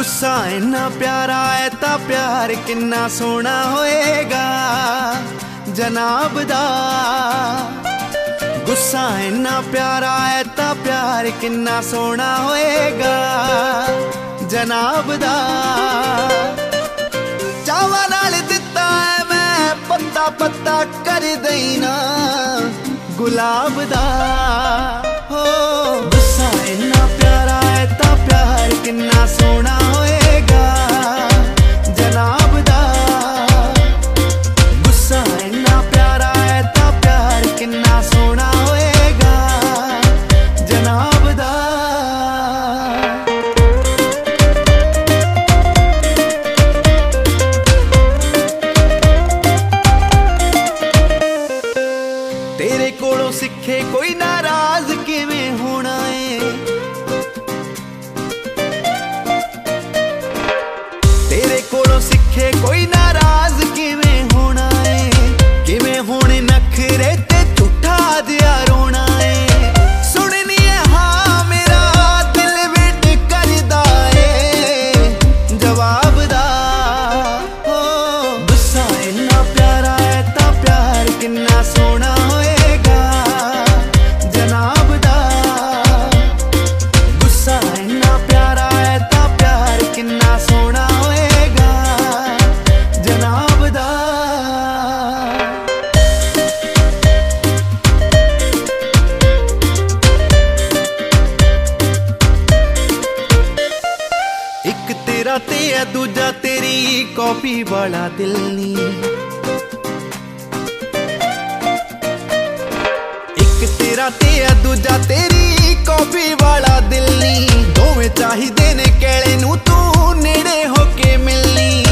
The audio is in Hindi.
गुस्सा इन्ना प्यारा है ता प्यार किन्ना सोना होएगा जनाब दा। गुस्सा इन्ना प्यारा है ता प्यार किन्ना सोना होएगा जनाब दा। चावा नाल दिता है मैं पत्ता पत्ता कर देना गुलाब दा। हो गुस्सा इन्ना प्यारा है ता प्यार किन्ना सोना होएगा जनाब दा। गुस्सा इन्ना प्यारा है ता प्यार किन्ना सोना होएगा जनाब दा। तेरे कोलों सिखे कोई नाराज किवें होना है। तेरे कोलों सिखे कोई नाराज किवें होना है। किवें होने नखरे ते झूठा दिया रोना है। सुननी है हाँ मेरा दिल वेट करदा है जवाब दा। हो गुस्सा इन्ना प्यारा है ता प्यार किन्ना सोना होएगा जनाब दा। गुस्सा इन्ना प्यारा है ता प्यार किन्ना सोना होएगा जनाब दा। एक तेरा ते है दूजा तेरी कॉपी वाला दिल नी। एक तेरा ते है दूजा तेरी कॉपी वाला दिल नी। दोवें चाहिदे ने कैले नू तू नेड़े होके मिलनी।